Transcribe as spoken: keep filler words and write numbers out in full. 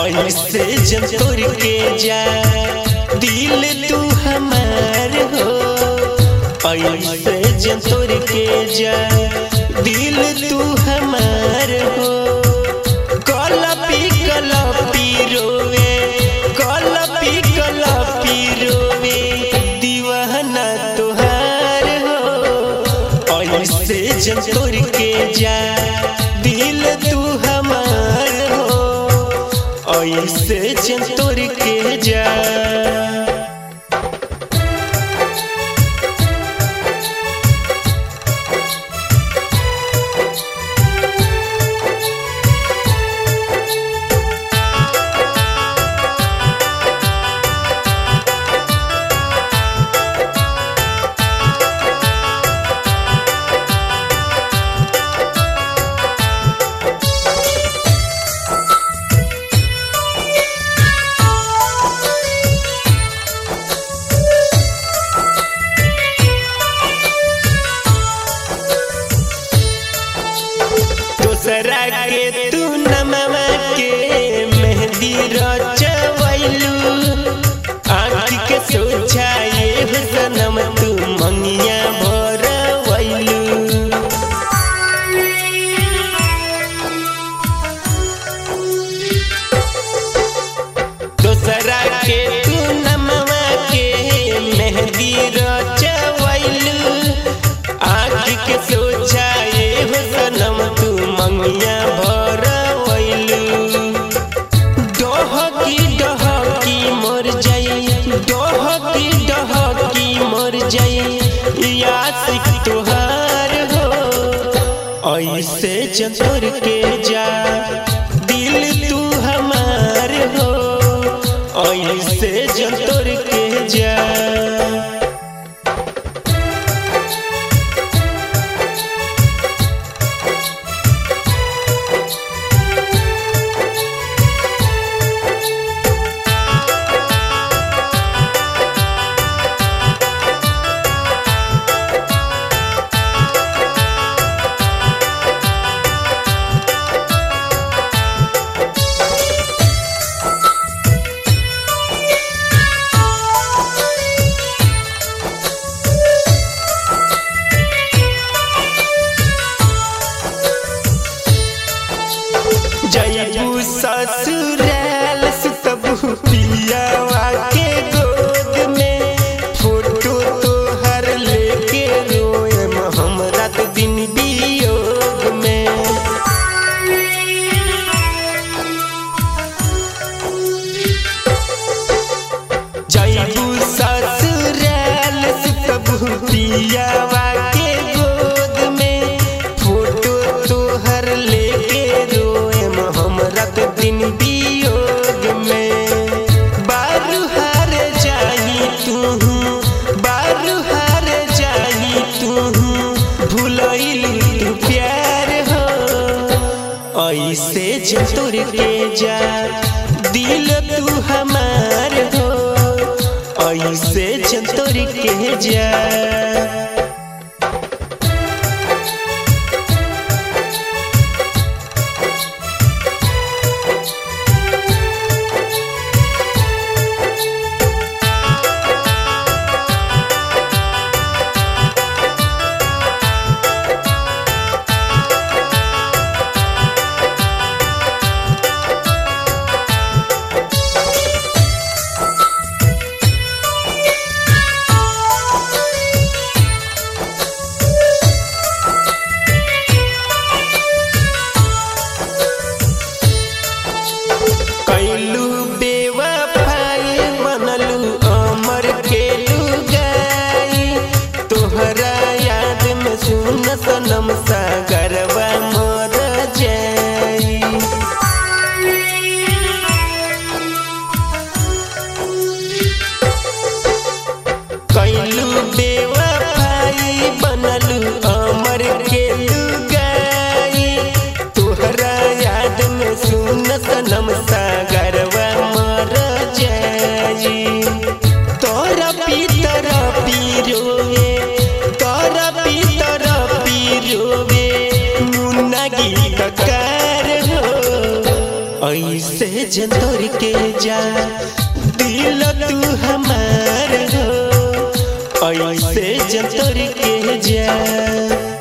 ऐसे जब तोड़ के जा दिल तू हमार हो, ऐसे जब तोड़ के जा दिल तू हमार हो। कलपी कलपी रोवे, कलपी कलपी रोवे दीवाना तुहार हो। ऐसे जब तोड़ के जा दिल तू हमार हो, ऐसे जब तोड़ के जा। दूसरा के तू नमवा के मेहंदी रचवैलू, आँख के सोझाए हो सनम तू मंगिया भरवैलू। दूसरा के तू नमवा के मेहंदी रचवैलू, आँख के सोझाए हो सनम तू मंगिया भरवैलू। डहकी डहकी मर जाई, डहकी डहकी मर जाई आशिक तुहार हो। ऐसे जब तोड़ के जा दिल तू हमार हो, ऐसे जब तोड़ के जा। जयबू ससुराल सुतबू पियावा के गोद में, फोटो तोहर लेके रोएम हम रात दिन वियोग में। जयबू ससुराल सुतबू पियावा के गोद में, फोटो तोहर लेके रात दिन वियोग में। बारू हार जाही तू, बारू हार जाही तू, भूलैलू तू प्यार हो। ऐसे जब तोड़ के जा दिल तू हमार हो, ऐसे जब तोड़ के जा। जंतोर के जा दिल तू हमार हो ऐसे जंतोर के जा।